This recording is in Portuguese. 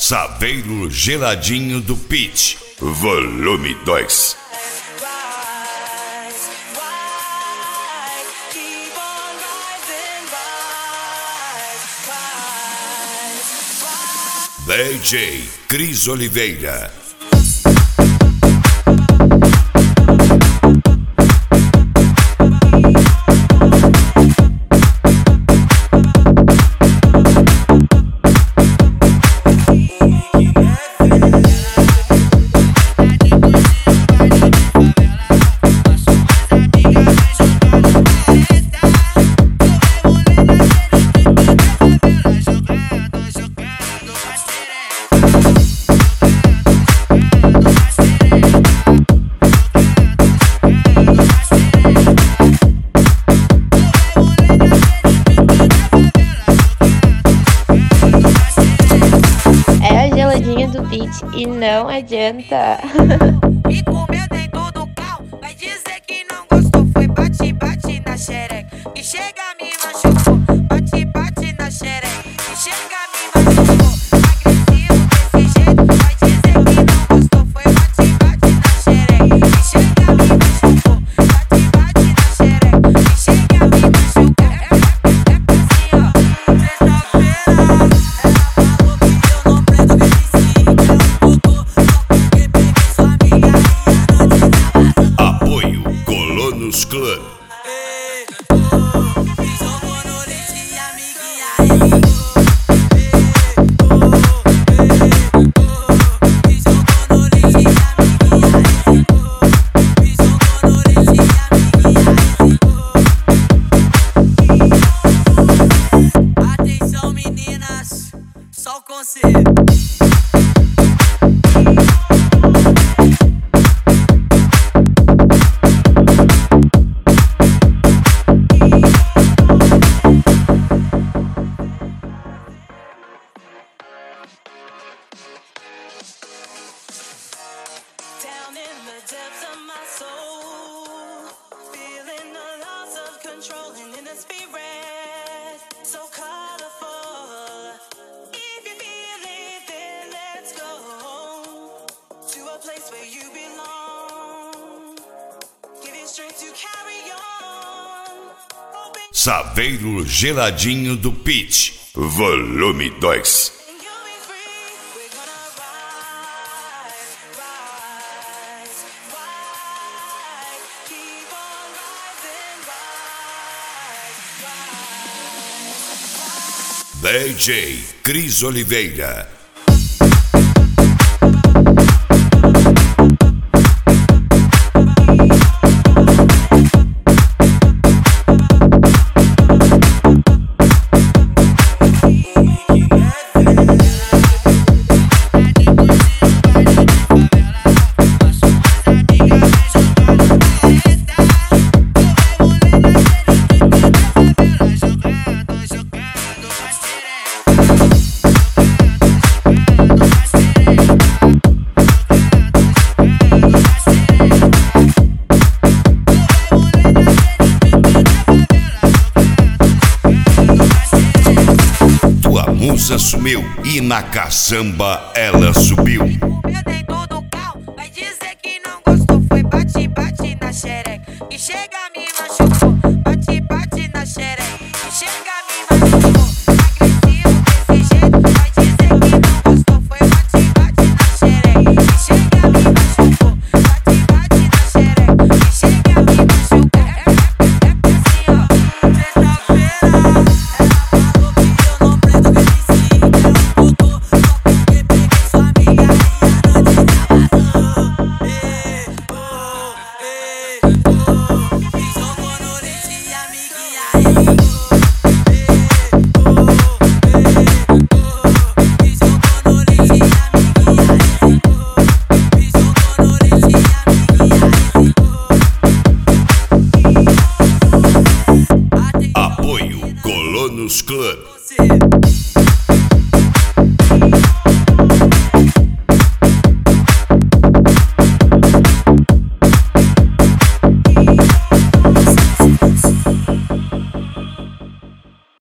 Saveiro Geladinho do Pitch, volume 2. DJ Cris Oliveira. Do beat e não adianta. Me comeu dentro do carro, vai dizer que não gostou. Foi bate, bate na xereca e chega me machucou. Bate, bate na xereca e chega me machucou. Agressivo desse jeito, vai dizer que não gostou. Foi bate, bate na xereca e chega me machucou. Bate, bate na xereca e chega me machucou. Assim ó, sexta-feira. Club. Atenção meninas, só o conselho. Down in the depths of my soul, feeling the loss of control and in the spirit, so colorful. If you feel it, then let's go to a place where you belong. Give you strength to carry on. Saveiro Geladinho do Pitch, volume 2. DJ Cris Oliveira. Musa sumiu e na caçamba ela subiu. Comeu dentro do carro, vai dizer que não gostou. Foi bate, bate na xereca e chega me machucou. Bate, bate na xereca e chega me machucou. Agressivo desse jeito, vai dizer que não gostou. Foi bate, bate na xereca e chega me machucou. Bate, bate na xereca e chega me machucou. Assim ó, sexta-feira. Apoio Colonos Club.